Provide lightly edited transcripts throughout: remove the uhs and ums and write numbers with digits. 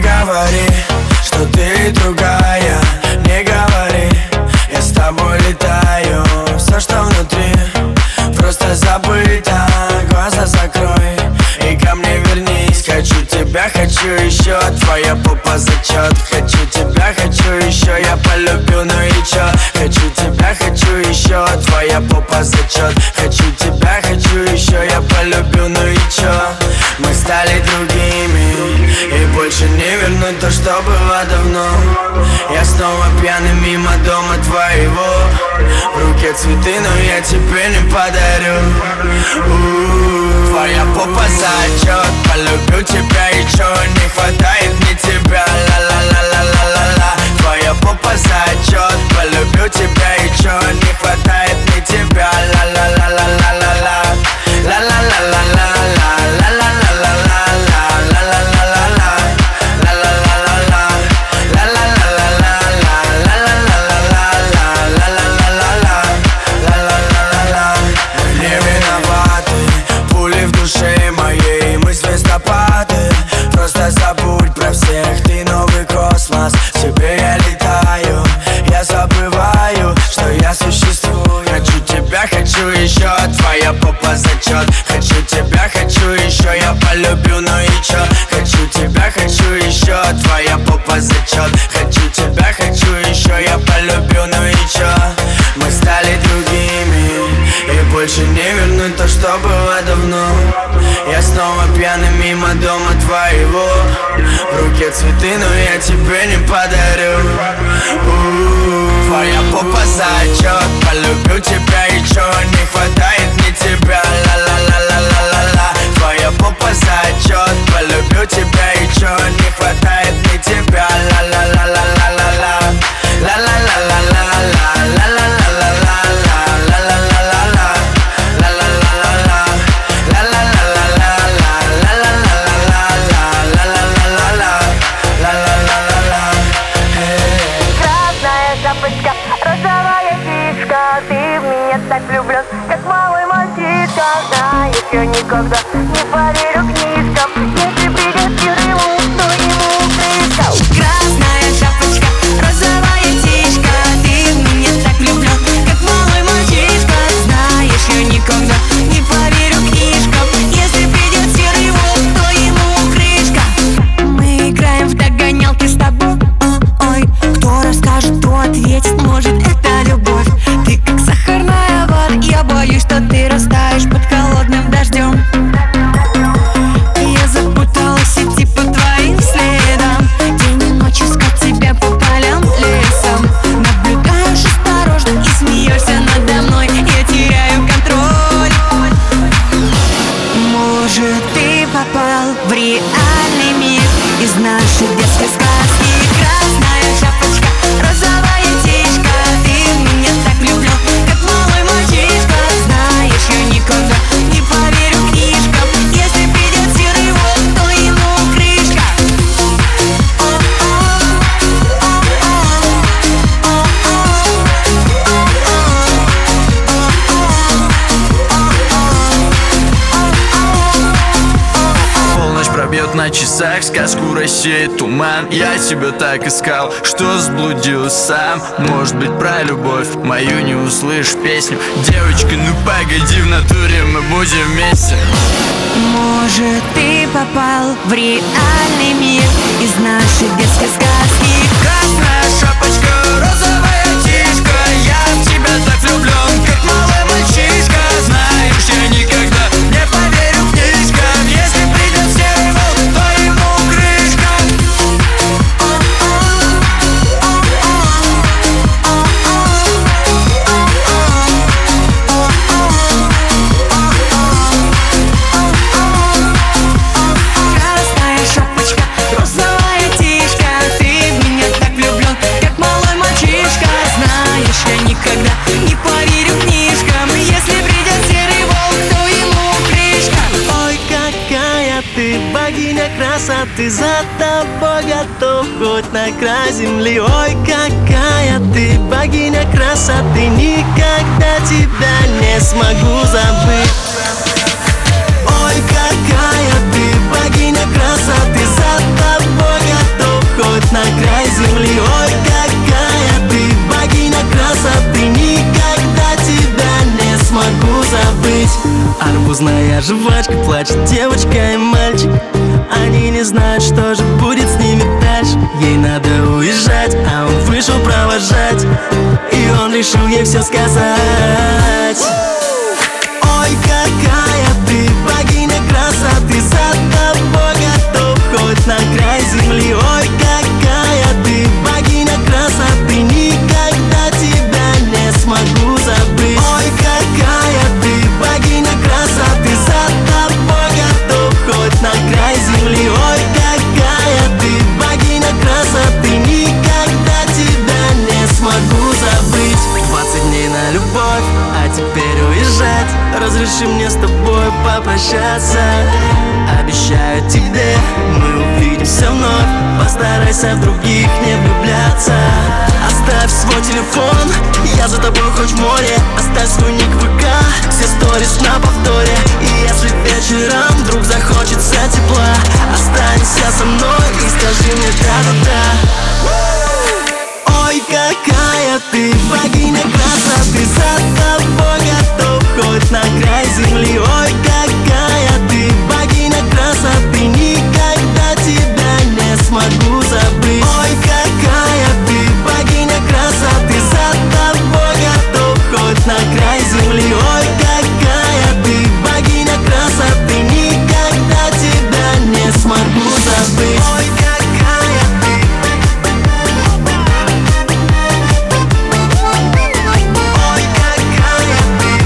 говори, что ты другая. Не говори, я с тобой летаю. Все, что внутри, просто забыто. Глаза закрой и ко мне вернись. Хочу тебя, хочу еще, твоя попа зачет. Хочу тебя, хочу еще, я полюбил, ну и чё? Хочу тебя, хочу еще, твоя попа зачет. Хочу тебя, хочу еще, я полюбил, ну и чё? Мы стали другими, и больше не вернуть то, что было давно. Я снова пьяный мимо дома твоего. В руке цветы, но я тебе не подарю. Твоя попа зачет, полюбил тебя и чё? Не хватает мне тебя, ла-ла-ла-ла-ла-ла-ла. Твоя попа зачет, полюбил тебя и чё? Не хватает мне тебя, ла-ла-ла-ла-ла-ла-ла. Ла-ла-ла-ла-ла-ла. Просто забудь про всех, ты новый космос. В тебе я летаю, я забываю, что я существую. Хочу тебя, хочу еще, твоя попа зачет. Хочу тебя, хочу еще, я полюбил, ну и чё? Хочу тебя, хочу еще, твоя попа зачет. Хочу тебя, хочу еще, я полюбил, ну и чё? Мы стали другими, и больше не вернуть то, что было давно. Я снова пьяный мимо дома твоего. В руке цветы, но я тебе не подарю. Твоя попа зачет, полюбил тебя и чё? Не хватает мне тебя, ла-ла-ла-ла-ла-ла-ла. Твоя попа зачет, полюбил тебя и чё? Не хватает мне тебя, ла-ла-ла-ла-ла-ла-ла. Ла-ла-ла-ла-ла-ла. Розовая птичка, ты в меня так влюблен, как малый мальчишка. Знаешь, я никогда не поверю книжкам. Если придет серый волк, то ему крышка. Красная шапочка, розовая птичка, ты в меня так влюблен, как малый мальчишка. Знаешь, я никогда не поверю книжкам. Если придет серый волк, то ему крышка. Мы играем в догонялки с тобой. Ой, кто расскажет, кто ответит, может это любовь. Ты как сахарная вата, я боюсь, что ты растаешь под холодным дождем. Я запуталась идти по твоим следам, день и ночь искать тебя по полям, лесам. Наблюдаешь осторожно и смеешься надо мной, я теряю контроль. Может, ты попал в реальный мир из нашей детской сказки. Красная шапочка, розовая птичка, ты в меня так влюблен, как малый мальчишка. Знаешь, я никогда не поверю книжкам. Если придет серый волк, то ему крышка. Полночь пробьет на часах, сказку рассеет туман. Я тебя так искал, что заблудился сам. Может быть, про любовь мою не услышишь песню. Девочка, ну погоди, в натуре мы будем вместе. Может, ты попал в реальный мир из нашей детской сказки. Красная шапочка, розовая птичка, я в тебя так влюблен, как малый мальчишка. Знаешь, я никогда не поверю книжкам. Если придет серый волк, то ему крышка. Красная шапочка, розовая птичка, ты в меня так влюблен, как малый мальчишка. Знаешь, я никогда не поверю книжкам. Если придет серый волк, то ему крышка. Ой, какая ты богиня красоты, за тобой готов хоть на край земли. Ой, какая ты богиня красоты, никогда тебя не смогу забыть. Ой, какая ты богиня красоты, за тобой готов Пузная жвачка, плачет девочка и мальчик. Они не знают, что же будет с ними дальше. Ей надо уезжать, а он вышел провожать. И он решил ей все сказать. Ой, какая ты богиня красоты, за тобой готов хоть на край земли. Ой, какая ты богиня красоты, никогда тебя не смогу забыть. Ой, какая ты богиня красоты, за тобой готов хоть на край земли. Ой, какая ты богиня красоты, никогда тебя не смогу забыть. 20 дней на любовь, а теперь уезжать. Разреши мне с тобой попрощаться. Обещаю тебе, мы увидимся вновь. Постарайся в других не влюбляться. Оставь свой телефон, я за тобой хоть в море. Оставь свой ник в ВК, все сторис на повторе. И если вечером вдруг захочется тепла, останься со мной и скажи мне да-да-да. Ой, какая ты богиня красоты, за тобой готов хоть на край земли. Ой, какая ты богиня красоты, никогда тебя не смогу забыть. Ой, какая ты богиня красоты, за тобой готов хоть на край земли. Ой, какая ты богиня красоты, никогда тебя не смогу забыть. Ой, какая ты. Ой, какая ты.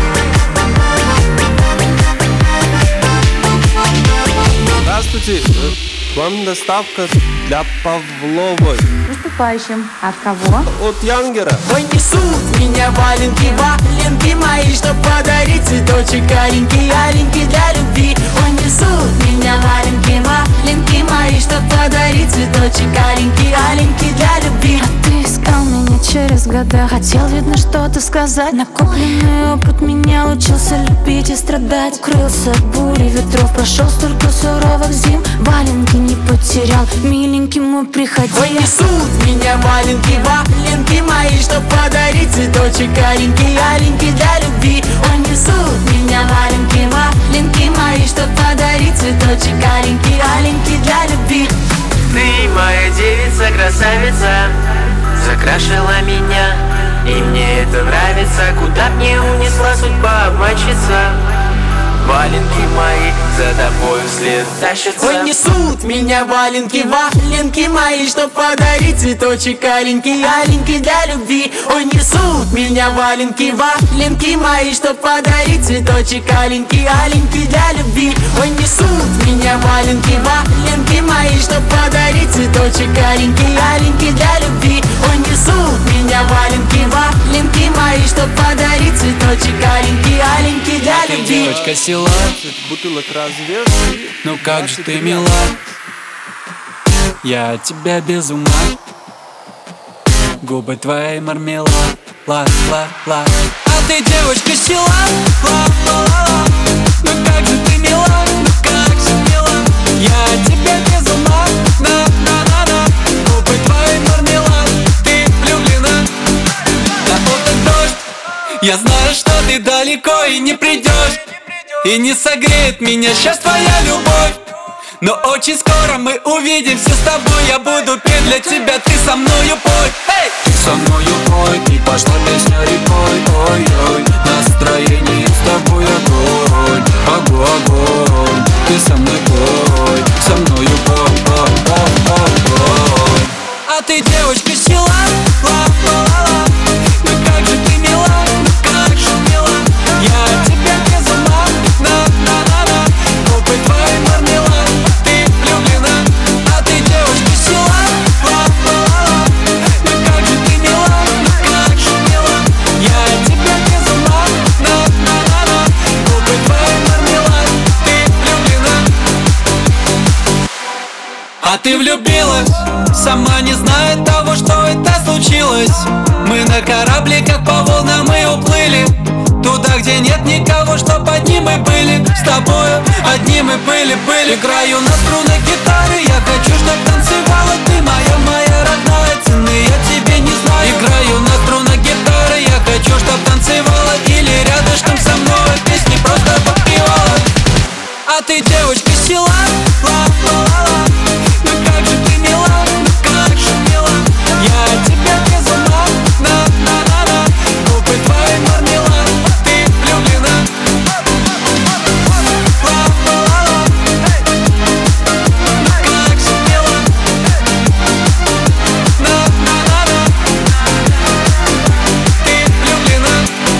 Здравствуйте, к вам доставка для Павловой. Выступающим. От кого? От Янгера. Ой, несут меня валенки, валенки мои, чтоб подарить цветочек аленький, аленький для любви. Ой, несут меня валенки, валенки мои, чтоб подарить цветочек аленький, аленький для любви. А ты искал меня через года, хотел, видно, что-то сказать. Накопленный опыт меня учился любить и страдать. Укрылся от бури ветров, прошел столько суровых зим. Валенки не потерял, миленький мой, приходи. Ой, несут меня валенки, валенки мои, чтоб подарить цветочек аленький, аленький для любви. Ой, несут меня валенки, валенки мои, чтоб подарить цветочек аленький, аленький для любви. Ты моя девица, красавица, закрашила меня, и мне это нравится. Куда б не унесла судьба обманщица, валенки мои за тобой вслед тащатся. Ой, несут меня валенки, валенки мои, чтоб подарить цветочек аленький, аленький для любви. Ой, несут меня валенки, валенки мои, чтоб подарить цветочек аленький, аленький для любви. Ой, несут меня валенки, валенки мои, чтоб подарить цветочек аленький, аленький для любви. Ой, несут меня валенки, валенки мои, чтоб подарить цветочек аленький, аленький для любви. Девочка села, Бутылок развес. ну как же ты мила, я от тебя без ума. Губы твои мармелад, ла-ла-ла. А ты девочка села, ла-ла-ла-ла. Ну как же ты мила, ну как же мила, я от тебя без ума, на-на-на-на. Губы твои мармелад, ты влюблена. На утро дождь, я знаю, что ты далеко и не придешь, и не согреет меня сейчас твоя любовь. Но очень скоро мы увидимся с тобой. Я буду петь для тебя, ты со мною пой. Эй! Со мною пой, и пошла песня рекой. Ой-ой, настроение с тобой огонь, огонь. Ты со мной пой, со мною пой. А ты девочка села, ла-ла-ла-ла. Ну как же ты мила, ну как же мила, я от тебя без ума, на-на-на-на. Губы твои мармелад, ты влюблена. А ты девочка села, ла-ла-ла-ла. Ну как же ты мила, ну как же мила, я от тебя без ума, на-на-на-на. Губы твои мармелад, ты влюблена. А ты влюбилась, сама не зная того, что это случилось. Мы на корабле, как по волнам, мы уплыли туда, где нет никого, чтоб одни мы были. С тобою одни мы были. Играю на струнах гитары, я хочу, чтоб танцевала ты моя родная. Цены я тебе не знаю. Играю на струнах гитары, я хочу, чтоб танцевала или рядышком со мной песни просто подпевала. ты, девочка, села, ла-ла-ла-ла. Ну как же ты мила, ну как же мила. Я тебя без ума, на-на-на-на. Губы твои мармелад, ты влюблена. Ла-ла-ла-ла. Ну как же мила, на-на-на-на. Ты влюблена.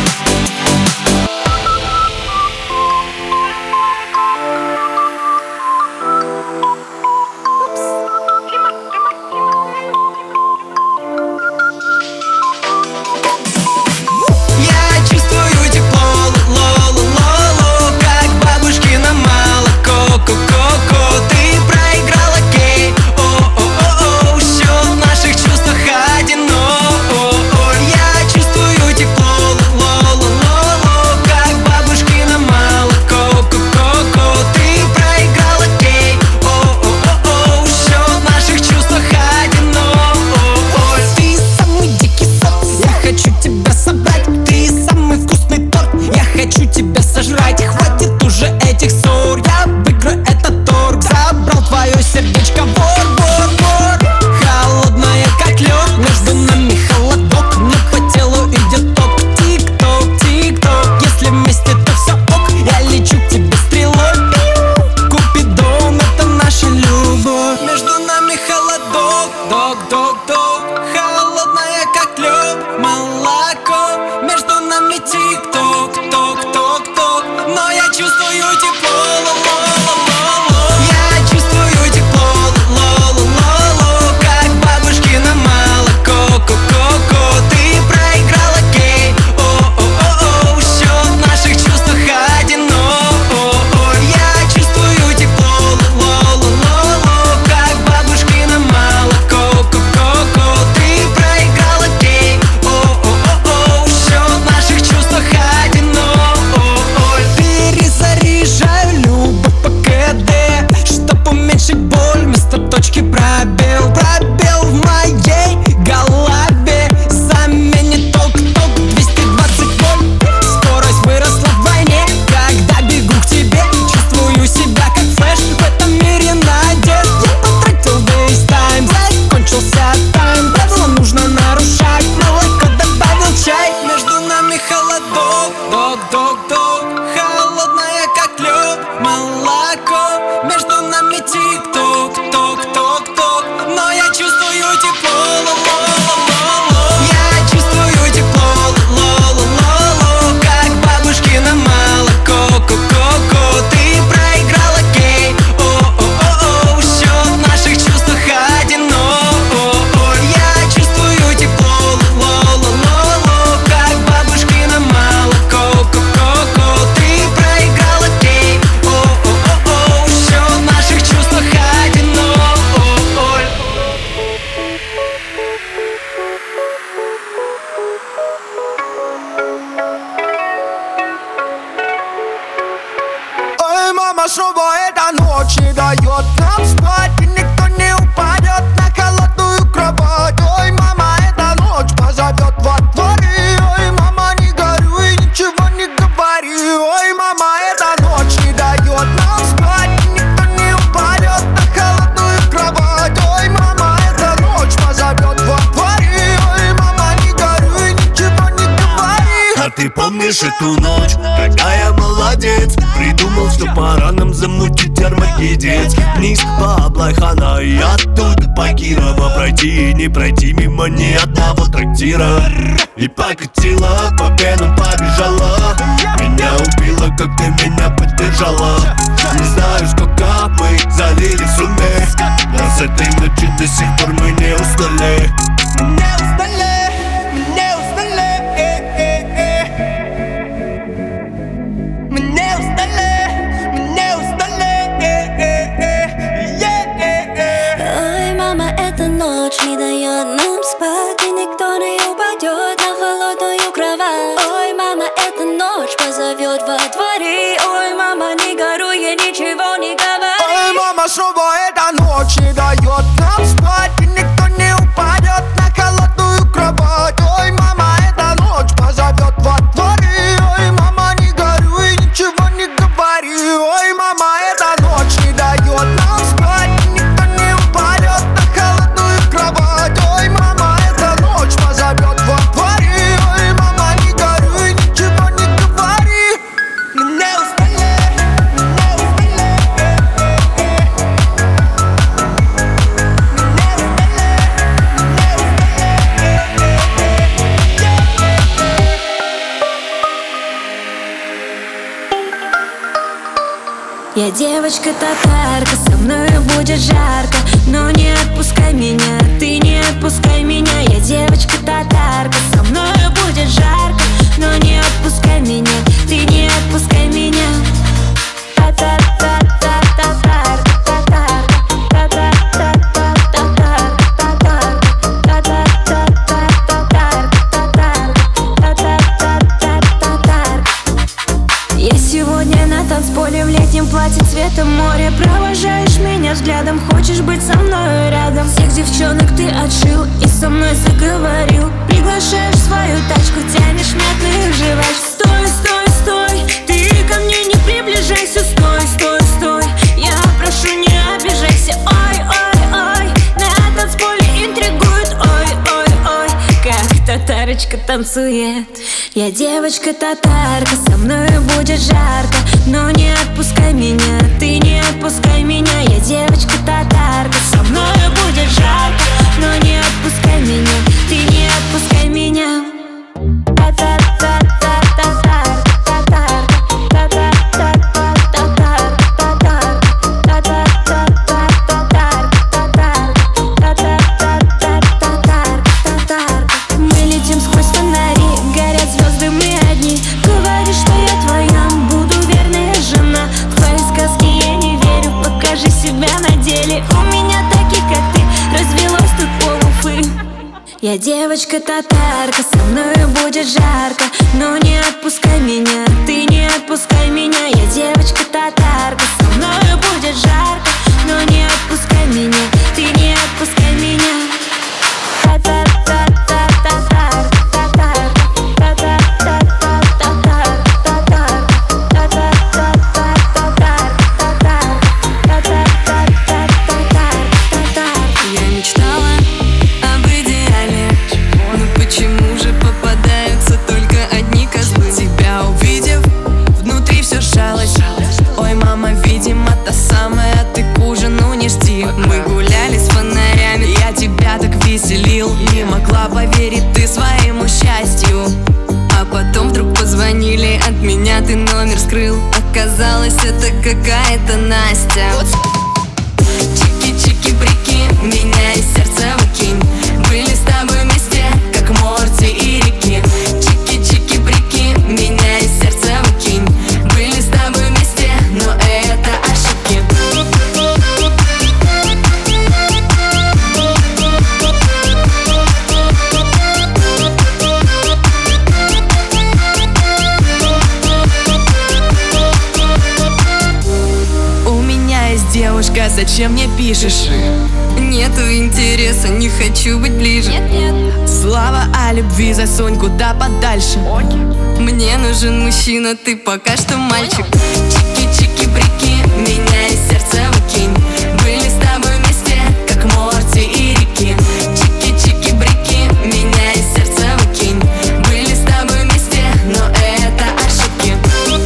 Я чувствую тепло, ло-ло-ло-ло, как бабушкино молоко, ко-ко-ко. Ты проиграла кей, о-о-о-о. Счет в наших чувствах один, о-о-о. Я чувствую тепло, ло-ло-ло-ло, как бабушкино молоко, ко-ко-ко. Ты проиграла кей, о-о-о-о. Счет в наших чувствах один, о-о-о. Ты самый дикий сок, я хочу тебя собрать. Ты самый вкусный торт, я хочу тебя сожрать. Хватит уже этих ссор, я выиграю этот торг. Забрал твое сердечко, вор, вор, вор. Холодная как лед, между нами холодок, но по телу идет ток. Тик-ток, тик-ток, если вместе, то все ок. Я лечу к тебе стрелой, Купидон, это наша любовь. Между нами холодок, док-док-док. Холодная как лед, молоко. Между нами тик-ток, ток-ток-ток. Но я чувствую тепло, ло-ло-ло-ло. Я чувствую тепло, ло-ло-ло-ло, как бабушкино молоко, ко-ко-ко. Ты проиграла кей, о-о-о-о. Счет в наших чувствах один, о-о-о. Я чувствую тепло, ло-ло-ло-ло, как бабушкино молоко, ко-ко-ко. Ты проиграла кей, о-о-о-о. Счет в наших чувствах один, о-о-о. Перезаряжаю любовь по КД, чтоб уменьшить боль, вместо точки пробел. Пробел в моей голове заменит ток-ток 220 вольт. Скорость выросла вдвойне, когда бегу к тебе. Чувствую себя как флэш в этом мире надет. Я потратил весь тайм, закончился тайм. Правила нужно нарушать, молоко добавил чай. Между нами холодок, док-док-док. Холодная как лед, молоко. Между нами тик-ток, ток-ток-ток. Но я чувствую тепло, ло-ло-ло-ло. Я чувствую тепло, ло-ло-ло-ло, как бабушкино молоко, ко-ко-ко. Ты проиграла кей, о-о-о-о. Счет в наших чувствах один, о-о-о. Я чувствую тепло, ло-ло-ло-ло, как бабушкино молоко, ко-ко-ко. Ты проиграла кей, о-о-о-о. Счет в наших чувствах один, о-о-о. Ой, мама, шоба, эта ночь не дает нам спать, и никто не упадет на холодную кровать. Ой, мама, эта ночь позовет во дворы. Ой, мама, не горюй, ничего не говори. Ой, мама, эта ночь не дает нам спать, и никто не упадет на холодную кровать. Ой, мама, эта ночь позовет во дворы. Ой, мама, не горюй, ничего не говори. А ты помнишь эту ночь, когда я молодец, придумал, что пора нам замутить армагеддец. Вниз по Аблайхана и оттуда по Кирова пройти и не пройти мимо ни одного трактира. И покатила, по пенам побежала. Меня убило, как ты меня поддержала. Не знаю, сколько мы залили в сумме, но с этой ночи до сих пор мы не устали. Не устали, не устали, мы не устали, мы не устали, Ой, мама, эта ночь не дает нам спать, и никто не упадет на холодную кровать. Ой, мама, эта ночь позовет во дворе. Ой, мама, не горюй, я ничего не говори. Ой, мама, шоба, эта ночь не дает нам спать, и никто не упадет на холодную кровать. Ой, мама, эта ночь позовет во дворы. Ой, мама, не горюй, ничего не говори. Ой, мама, эта Я девочка-татарка, со мною будет жарко, но не отпускай меня, ты не отпускай меня. Я девочка-татарка, со мною будет жарко, но не отпускай меня, ты не отпускай меня. Я сегодня на танцполе в летнем платье цвета моря. Провожаешь меня взглядом, хочешь быть со мной рядом. Всех девчонок ты отшил и со мной заговорил. Приглашаешь в свою тачку, тянешь мятных жвачек. Стой, стой, стой, ты ко мне не приближайся. Стой, стой, стой, я прошу, не обижайся. Ой, ой, ой, на танцполе интригует. Ой, ой, ой, как татарочка танцует. Я девочка-татарка, со мною будет жарко, но не отпускай меня, ты не отпускай меня. Я девочка-татарка, со мною будет жарко, но не отпускай меня, ты не отпускай меня. Мы летим сквозь фонари, горят звезды, мы одни. Говоришь, что я твоя, буду верная жена. В твои сказки я не верю, покажи себя на деле. У меня таких, как ты, развелось тут полуфы. Я девочка-татарка, со мною будет жарко, но не отпускай меня, ты не отпускай меня. Я девочка-татарка, со мною будет жарко, но не отпускай меня, ты не отпускай меня. Я мечтала об идеале, но почему же попадаются только одни козлы? Тебя увидев, внутри все сжалось. Ой, мама, видимо, та самая, ты к ужину не жди. Мы гуляли с фонарями, я тебя так веселил. Не могла поверить ты своему счастью. А потом вдруг позвонили, от меня ты номер скрыл. Оказалось, это какая-то Настя. Чики-чики-брики, меня из сердца выкинь. Были с тобой вместе, как Морти и Рики. Чики-чики-брики, меня из сердца выкинь. Были с тобой вместе, но это ошибки. У меня есть девушка, зачем мне пишешь? Нету интереса, не хочу быть ближе. Слава о любви засунь куда подальше. Мне нужен мужчина, ты пока что мальчик. Чики-чики-брики, меня из сердца выкинь. Были с тобой вместе, как Морти и Рики. Чики-чики-брики, меня из сердца выкинь. Были с тобой вместе, но это ошибки.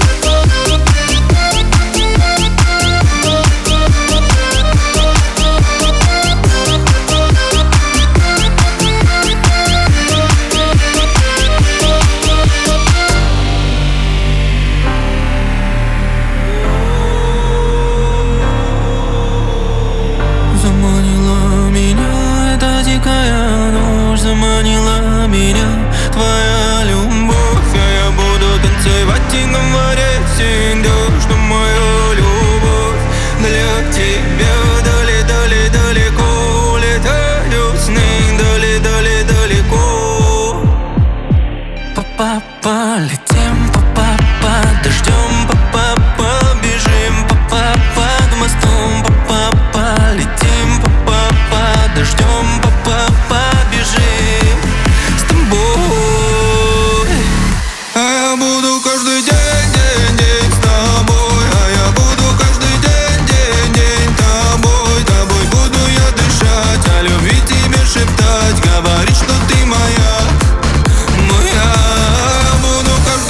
Заманила меня эта дикая ночь, заманила меня твоя любовь. Я буду танцевать и говорить всем, что мою любовь для тебя. Дали, далеко летают сны, дали, далеко. Па-па-па, летим, па-па-па, дождем, па-па-па, бежим, па-па-па, к мосту, па-па-па, летим, па-па-па, дождем, па-па-па, бежим с тобой. А я буду каждый день с тобой. А я буду каждый день тобой буду я дышать, о любви тебе шептать, говорить, что ты моя. Буду каждый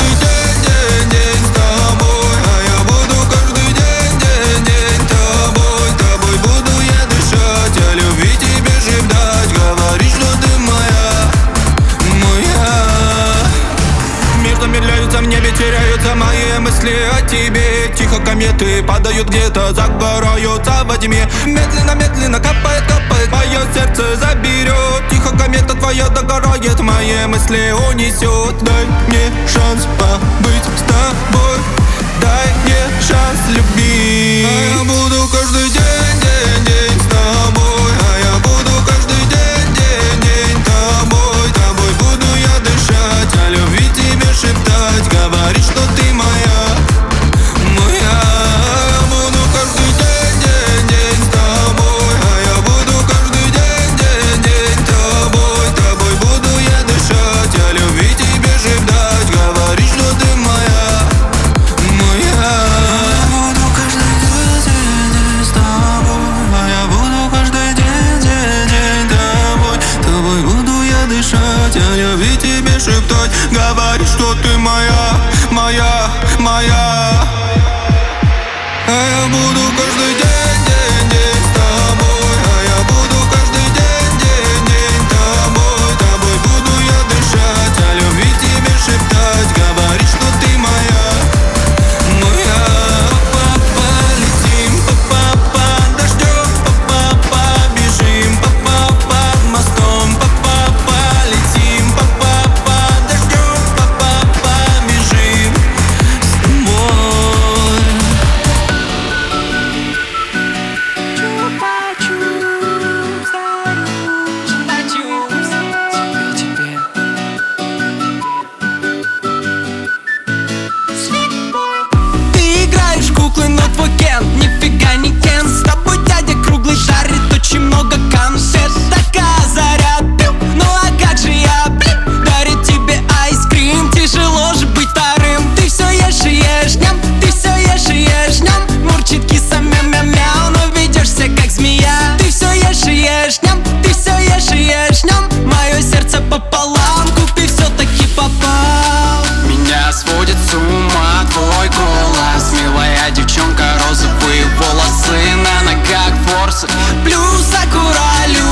кометы падают где-то, загораются во тьме. Медленно, медленно капает, капает, мое сердце заберет. Тихо комета твоя догорает, мои мысли унесет. Дай мне шанс побыть с тобой, дай мне шанс любить. А я буду каждый день, день, день с тобой. А я буду каждый день, день, день тобой. Тобой буду я дышать, о любви тебе шептать, говорить, что ты моя, моя. Я буду каждый день, день, день с тобой. А я буду каждый день, день, день тобой. Тобой буду я дышать, о любви тебе шептать, говорить, что ты моя, моя. Я буду каждый день, день, день с тобой. А я буду каждый день, день, день тобой. Тобой буду я дышать, о любви тебе шептать, говорить, что ты моя, моя, моя. А я буду каждый день, день, день с тобой. А я буду каждый день, день, день тобой. Тобой буду я дышать, о любви тебе шептать, говорить, что ты моя, моя. Папа, летим, папа, дождем, папа, бежим, папа, под мостом, папа, летим, папа, дождем, папа, бежим с тобой. Ты играешь в куклы, но твой Кен нифига не Кен. С тобой дядя круглый шарит, очень много конфет. Такая заряд, ну а как же я, дарит тебе айскрим. Тяжело же быть вторым. Ты все ешь и ешь, ням, ты все ешь и ешь, ням. Мурчит киса мяу-мяу-мяу, но ведешься как змея. Ты все ешь и ешь, ням, ты все ешь и ешь, ням. Мое сердце пополам, купи все-таки попал. Меня сводит с ума твой голос, милая девчонка, розовые волосы, на ногах форсы, Плюс аккуралю,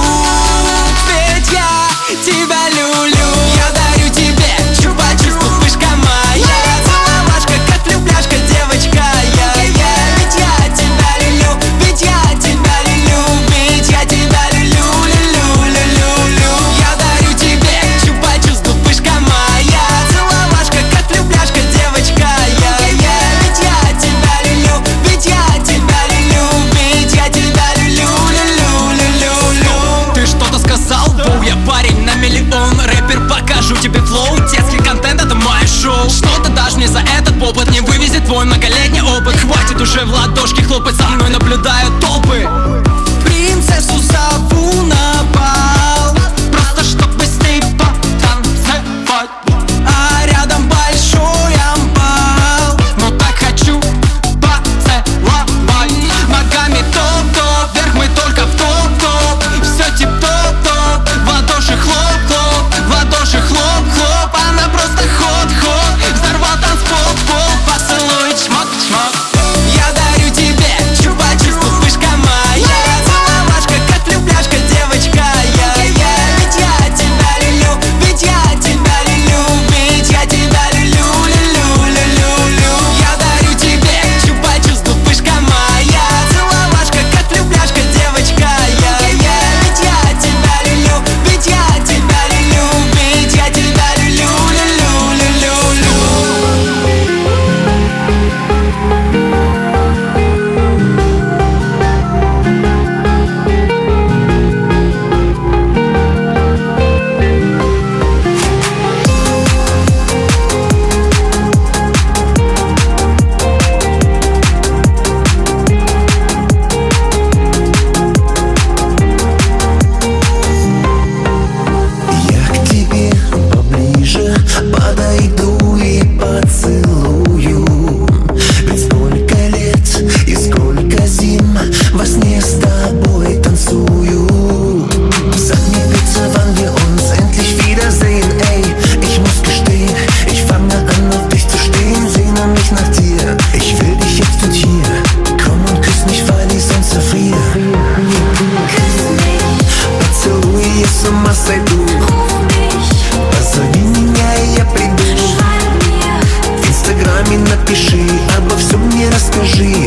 ведь я тебя люблю. Я дарю тебе чупа-чупс, пупышка моя. Целовашка, как влюбляшка, девочка я. Ведь я тебя люблю, ведь я тебя люблю, ведь я тебя люблю, люблю, люблю, люблю. Я дарю тебе чупа-чупс, пупышка моя. Целовашка, как влюбляшка, девочка я. Ведь я тебя люблю, ведь я тебя люблю, ведь я тебя люблю, люблю, люблю, люблю. Ты что-то сказал? Воу, я парень на миллион, рэпер, покажу тебе флоу. Детский контент, это мое шоу. Что ты дашь мне за этот повод? Не вывезет твой многолетний опыт. Хватит уже в ладошки хлопать, за мной наблюдают толпы. Принцессу зову на бал, просто чтобы с ней потанцевать. А рядом большой амбал, но так хочу поцеловать. Ногами топ-топ, вверх мы только в топ-топ. Все тип-топ-топ, в ладоши хлоп-хлоп, в ладоши хлоп-хлоп. Она просто ход-ход, взорвал танцпол-пол. Поцелуй, чмок-чмок. Я дарю тебе чупа-чупс, пупышка моя. Целовашка, как влюбляшка, девочка я. Ведь я тебя люблю, ведь я тебя люблю, ведь я тебя люблю, люблю, люблю, люблю. Я дарю тебе чупа-чупс, пупышка моя. Целовашка, как влюбляшка, девочка я. Ведь я тебя люблю, ведь я тебя люблю, ведь я тебя люблю, люблю, люблю, люблю. Я к тебе поближе подойду и поцелую. Ведь сколько лет и сколько зим во сне с тобой танцую. Sag mir bitte, wann wir uns endlich wiedersehen, ey. Ich muss gestehen, ich fange an auf dich zu stehen, sehne mich nach dir. Ich will dich jetzt und hier, komm und küss mich, weil ich sonst erfriere. Поцелуй, я с ума сойду. Позови меня, и я приду. В инстаграме напиши, обо всем мне расскажи.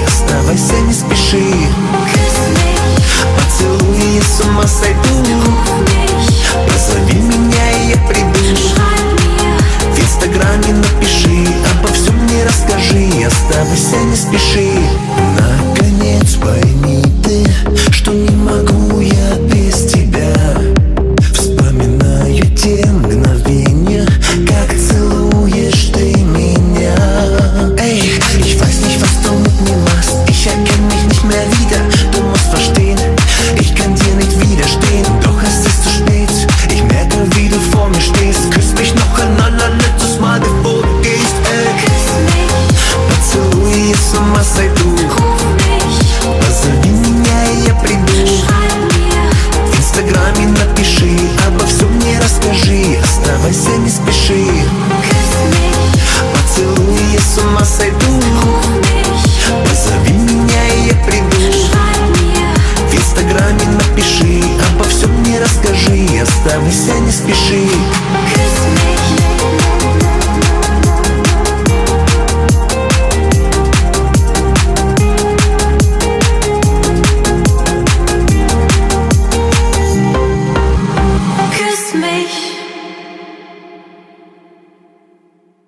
Оставайся, не спеши.